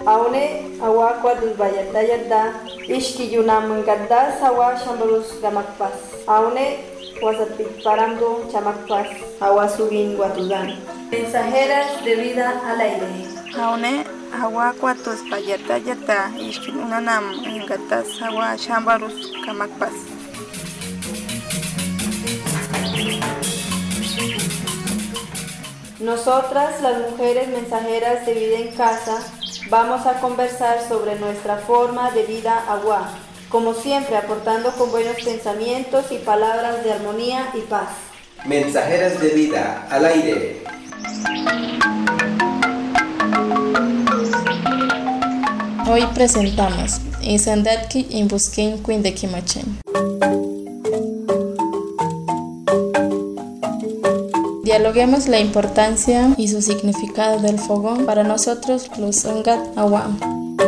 Aune awa kwadus bayadda yadda ishki yunamungadda sawa shambarus gamakpas. Aune wasatpik paramdu chamakpas awa sugin guatudan. Mensajeras de vida al aire. Aune awa kwatus bayadda yadda ishki yunamungadda sawa shambarus gamakpas. Nosotras, las mujeres mensajeras de vida en casa, vamos a conversar sobre nuestra forma de vida agua, como siempre aportando con buenos pensamientos y palabras de armonía y paz. Mensajeras de vida al aire. Hoy presentamos Isandatki Imbuskin Quindequimachen. Dialoguemos la importancia y su significado del fogón para nosotros los Sangat Awam.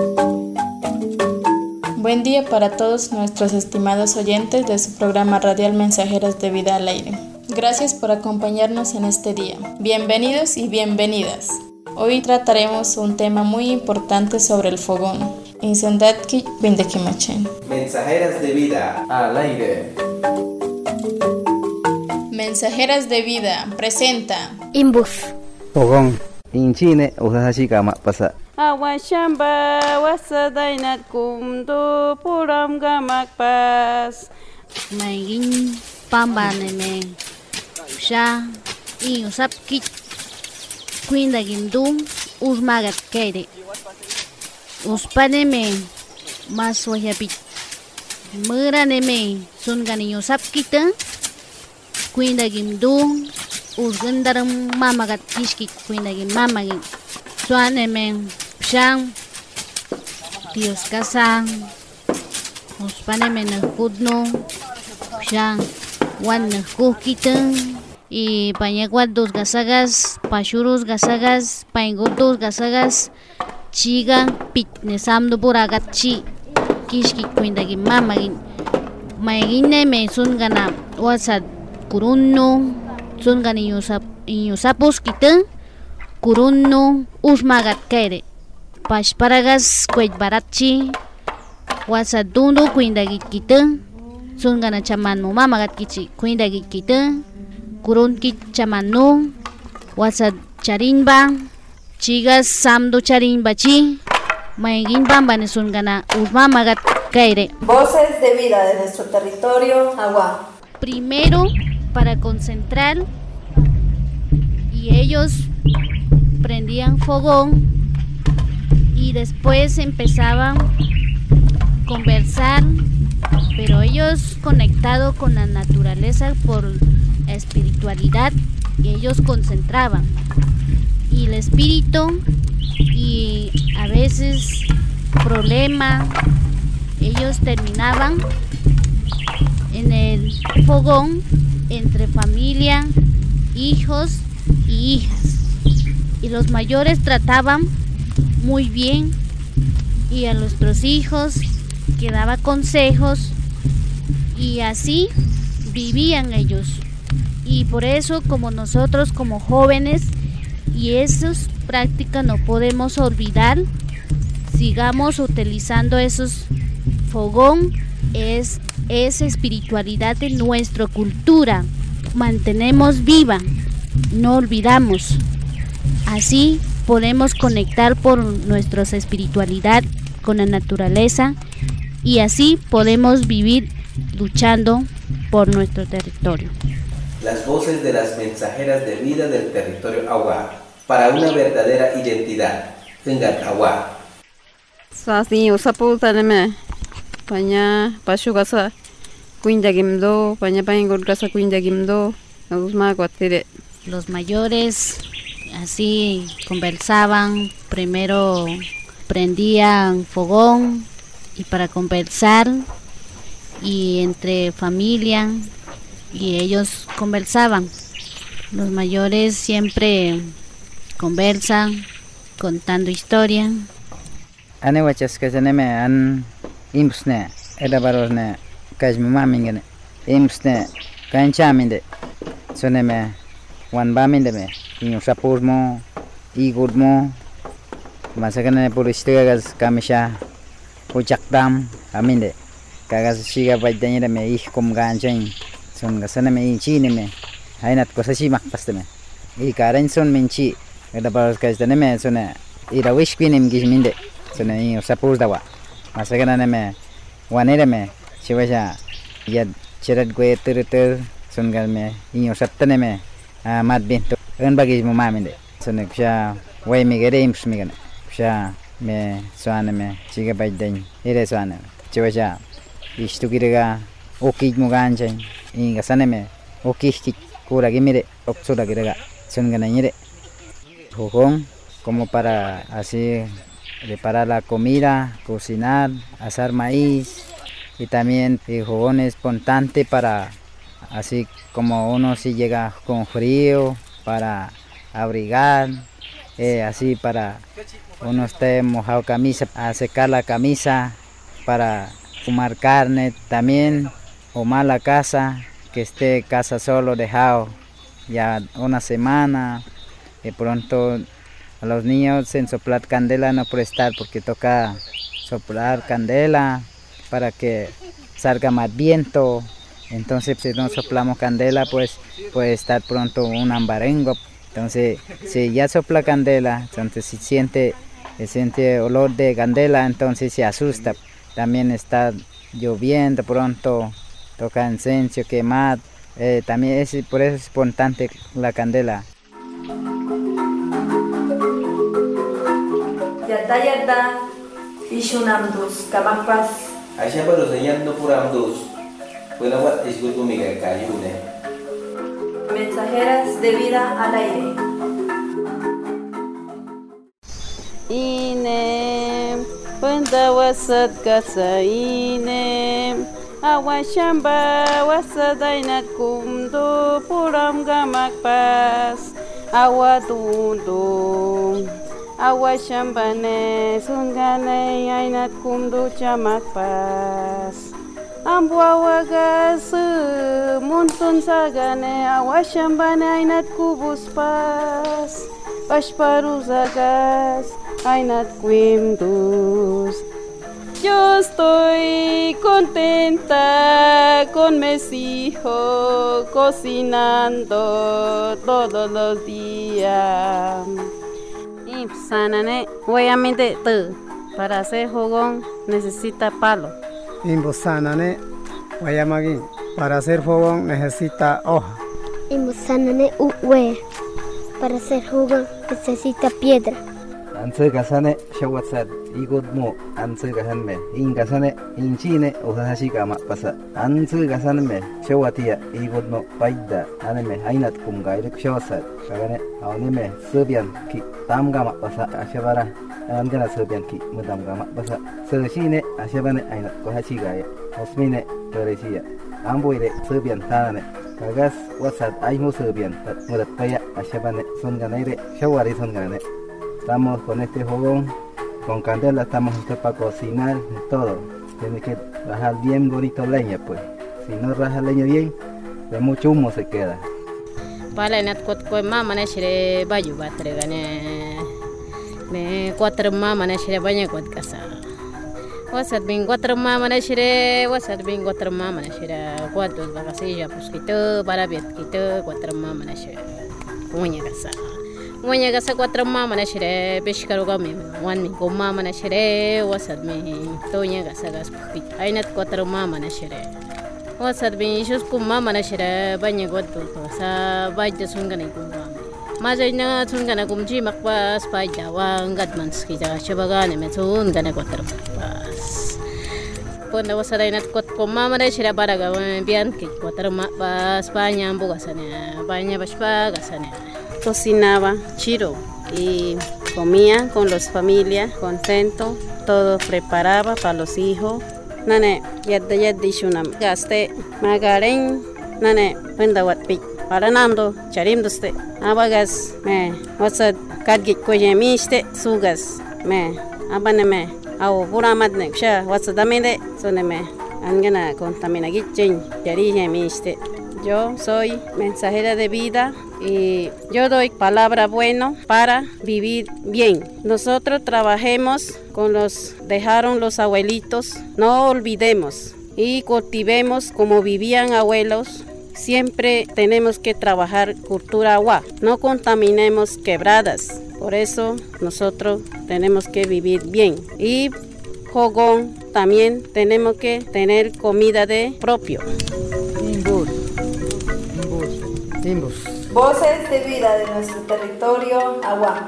Buen día para todos nuestros estimados oyentes de su programa radial Mensajeras de Vida al Aire. Gracias por acompañarnos en este día. Bienvenidos y bienvenidas. Hoy trataremos un tema muy importante sobre el fogón. Incendatki Bindekimachen. Mensajeras de Vida al aire. Mensajeras de Vida presenta Imbus Fogón Inchine usahashi kama pasa Awashamba wasadainat kumdo puram gamakpas Maigin pambaneme Sha Iusapkit Quinda gimdum Usmagat kere Uspaneme Maswayapit Muraneme Sungani Usapkita Quinda gimdum Usgandaram mamagat kishki Quinda gim mamagin Suanemen Pshang Dios kasang Uspanemen Kudno Pshang Wan Kukitang Y pañaguat dos gasagas Pashurus gasagas Paingut dos gasagas Chiga Pitnesamdo buragat chi Kishki Quinda gim mamagin Maigine me sungana Wasad Kurunno Sungani inyusapus kita Kurunno Usmagat kere Pashparagas Kwej baratchi Wasadundo Kuindagit kita Sungana chamanmo mamagat kichi Kuindagit kita Kurun kit chamanno Wasad charinba Chigas samdo charinba chi Maigin bambane sungana Usmamagat kere. Voces de vida de nuestro territorio agua. Primero para concentrar y ellos prendían fogón y después empezaban a conversar, pero ellos conectados con la naturaleza por espiritualidad y ellos concentraban y el espíritu y a veces problema ellos terminaban en el fogón entre familia, hijos y hijas. Y los mayores trataban muy bien y a nuestros hijos que daba consejos y así vivían ellos. Y por eso como nosotros como jóvenes y esas prácticas no podemos olvidar, sigamos utilizando esos fogón, es espiritualidad de nuestra cultura, mantenemos viva, no olvidamos, así podemos conectar por nuestra espiritualidad con la naturaleza y así podemos vivir luchando por nuestro territorio. Las voces de las mensajeras de vida del territorio Agua para una verdadera identidad. Vengan Agua. Sasi usaputaneme Paña Pashugasa Quindagimdo Paña Paingurgasa Quindagimdo Usmaguatire. Los mayores así conversaban, primero prendían fogón y para conversar y entre familia y ellos conversaban. Los mayores siempre conversan contando historia. Ane wachas kajaneme an imsne edabarosne kajmamingene imsne kanchaminde soneme wan baminde me inyusapurmo igudmo masakana puristigas kamisha ujakdam aminde kagas siga bajdanya me ihkum ganjain son gasana me inchine me hainat kosashi makpastame I karen son menchi ada baros kasdane me sona ira wish quinim gizminde sona I suppose dawa masakana me wanere me sibaja ya cherat gue ter son galme I saptane me mat bintu en bagis mo maminde sona ksha way me gere imps me gana ksha me soane me siga bajdain ire soane sibaja istu kirega okij mo ganjain inga saneme okij kura gimire oksura kirega son gana nyire jugón como para así preparar la comida, cocinar, asar maíz y también el jugón es importante para así como uno si llega con frío para abrigar, así para uno esté mojado camisa, a secar la camisa para fumar carne también o mala casa que esté casa solo dejado ya una semana de pronto a los niños en soplar candela no prestar porque toca soplar candela para que salga más viento entonces si no soplamos candela pues puede estar pronto un ambarengo entonces si ya sopla candela entonces si siente olor de candela entonces se asusta también está lloviendo pronto toca incendio quemar también por eso es importante la candela. Yata ishunamdus kamakpas. Aisha baru senyando puramdus. Puela wat isgutu Miguel Cayune. Mensajeras de vida al aire. Ine punda wasat kasa ine awashamba wasadainat kumdu puram gamakpas awadundu awashambane sungane ainat kumdu chamakpas ambuawagas muntun sagane awashambane ainat kubuspas pasparuzagas ainat quimdus. Yo estoy contenta con mis hijos cocinando todos los días. Y sanane, obviamente tú, para hacer fogón necesita palo. Y sanane, guayamagui, para hacer fogón necesita hoja. Y sanane, para hacer fogón necesita piedra. Anse kasane shawatsat igudmo anse kasanme ingasane inchine usahashi kama pasa anse kasanme shawatia igudmo paida aneme ainat kumgaire shawasat kagane auneme serbian ki tamgama pasa ashabara angana serbian ki mudamgama pasa sershine ashabane ainat kohachi gaye osmine paresia amboire serbian tanane kagas wasat aimo serbian mudat paya ashabane songanaire shawari songane. Estamos con este fogón, con candela, estamos para cocinar todo. Tiene que rajar bien bonito leña, pues. Si no raja leña bien, de mucho humo se queda. Vale, nat kot ko mama na shire baju batre gane. Me 4 mama na shire banya kot kasa. Wasat bin 4 mama na shire, wasat bin 4 mama na shire. Cuantos bakasilla pues quito, para bien quito 4 mama na shire. Punya kasa. Muanya gasa 4 mama na shire beshkaru gami wan mi ko mama na shire wasad mi tonya gasa gas pit ainat 4 mama na shire wasad mi shus kum mama na shire banya gotu sa bajja sungana kum mama majaina sungana kum ji makpas bajja wang gadman skija shabagane me sungana 4 makpas ponda wasad ainat 4 mama na shire baraga bian ki 4 makpas banya ambu gasane banya baspa gasane. Cocinaba chiro y comía con las familias, contento, todo preparaba para los hijos. Nane, yadda shunam gaste magaren, nane, wenda watpik, paranando, charimdoste, abagas, me, wasad, kadgit koyemiste, sugas, me, abane me, awo buramadne, sha, wasadamide, soneme, angana contaminagitchen, yarije miste. Yo soy mensajera de vida y yo doy palabra buena para vivir bien. Nosotros trabajemos con dejaron los abuelitos, no olvidemos y cultivemos como vivían abuelos. Siempre tenemos que trabajar cultura agua, no contaminemos quebradas. Por eso nosotros tenemos que vivir bien. Y jogón también tenemos que tener comida de propio. Voces de vida de nuestro territorio agua.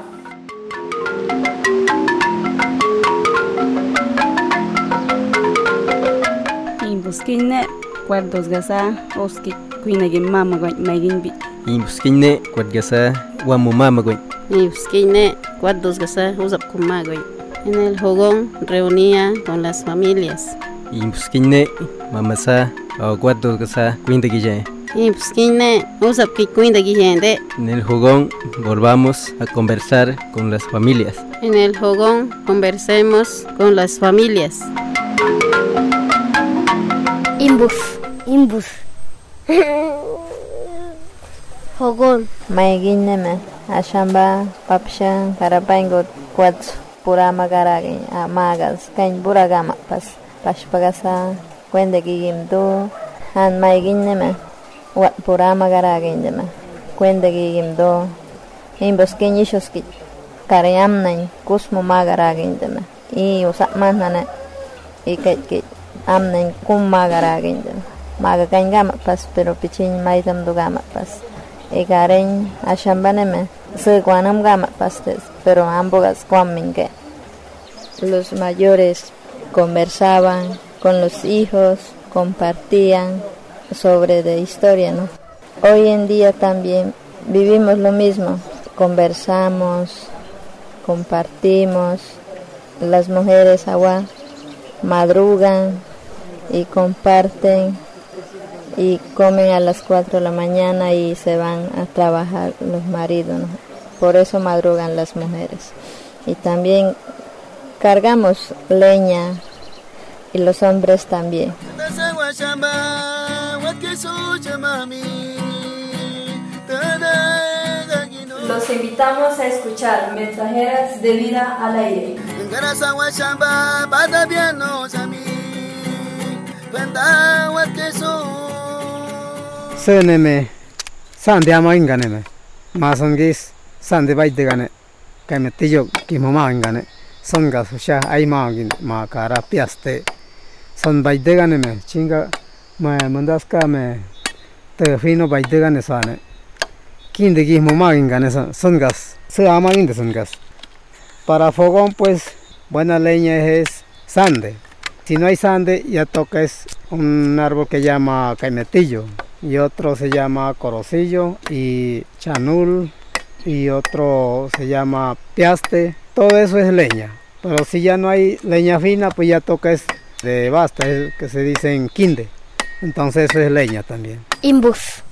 Imbuskinne cuartos gasa oski kuinagi mama goy maginbi. Imbuskinne cuargasa wamu mama goy. Imbuskinne cuartos gasa usap kumagoy. En el jogón reunía con las familias. Imbuskinne mamasa o cuartos gasa kuindagi jay. Imbuskinne usap ki kuindagi gente. En el jogón volvamos a conversar con las familias. En el jogón conversemos con las familias. Imbus. Jogón. Maiginneme ashamba papshan karapaingot kwats purama garagi amagas kain buragama pashpagasa kwendegigimdo han maiginneme wat purama garagindeme kwendegigimdo imbuskenyishoski karayamnain kusmo magaragindeme I usapmanane ikait amnain kum magaragindeme maga kain gama pas pero pichin maidam do gama pas Egaren ashambaneme se guanam gama pastes pero ambos guamingue. Los mayores conversaban con los hijos, compartían sobre de historia, ¿no? Hoy en día también vivimos lo mismo, conversamos, compartimos, las mujeres agua madrugan y comparten y comen a las 4 de la mañana y se van a trabajar los maridos, ¿no? Por eso madrugan las mujeres. Y también cargamos leña y los hombres también. Los invitamos a escuchar Mensajeras de Vida al Aire. Seneme sande ama inganeme masongis sande baidegane kametillo kimoma ingane songa susha ai magin ma kara piaste son baidegane me chinga ma mandaska me te fino baidegane sane kindegi moma ingane songas se ama inde songas para fogón pues buena leña es sande. Si no hay sande, ya tocas un árbol que llama caimetillo y otro se llama corocillo y chanul y otro se llama piaste. Todo eso es leña. Pero si ya no hay leña fina, pues ya tocas de basta, es que se dice en quinde. Entonces eso es leña también. Imbus.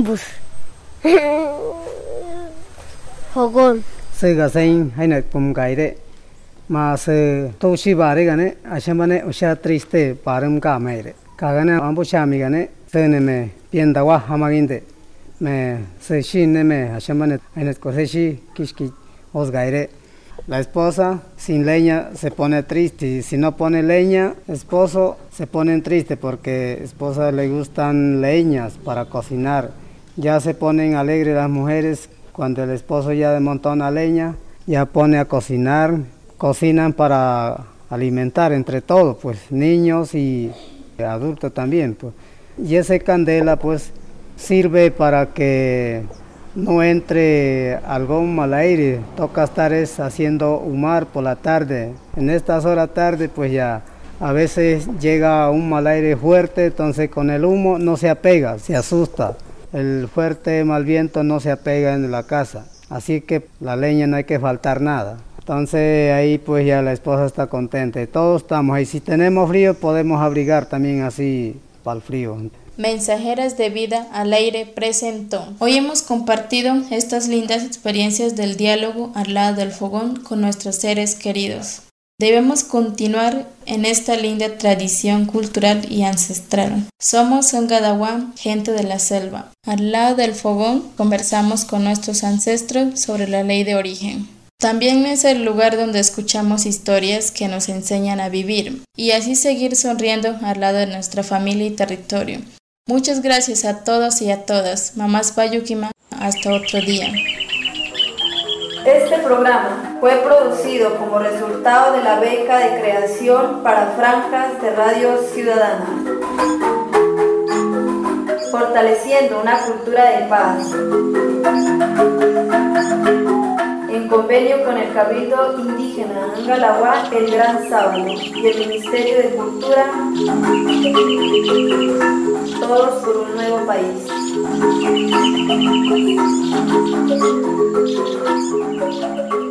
Jogón. Se gasein haina pumgaire. Mas to shibare gane ashamane usha triste param ka mere kagane ambu chami gane tene me piendawa hamaginde me se shine me ashamane ainet koseshi kishki osgaire. La esposa sin leña se pone triste y si no pone leña esposo se ponen triste porque esposa le gustan leñas para cocinar. Ya se ponen alegres las mujeres cuando el esposo ya desmontó una leña, ya pone a cocinar. Cocinan para alimentar entre todos, pues niños y adultos también, pues. Y esa candela pues sirve para que no entre algún mal aire, toca estar haciendo humar por la tarde. En estas horas tarde pues ya a veces llega un mal aire fuerte, entonces con el humo no se apega, se asusta. El fuerte mal viento no se apega en la casa, así que la leña no hay que faltar nada. Entonces ahí pues ya la esposa está contenta y todos estamos ahí. Si tenemos frío podemos abrigar también así para el frío. Mensajeras de Vida al Aire presentó. Hoy hemos compartido estas lindas experiencias del diálogo al lado del fogón con nuestros seres queridos. Debemos continuar en esta linda tradición cultural y ancestral. Somos Ngadawa, gente de la selva. Al lado del fogón conversamos con nuestros ancestros sobre la ley de origen. También es el lugar donde escuchamos historias que nos enseñan a vivir y así seguir sonriendo al lado de nuestra familia y territorio. Muchas gracias a todos y a todas. Mamás Bayukima, hasta otro día. Este programa fue producido como resultado de la beca de creación para franjas de Radio Ciudadana, fortaleciendo una cultura de paz, en convenio con el Cabildo Indígena Ngalawa El Gran Sábado y el Ministerio de Cultura, todos por un nuevo país. Thank you.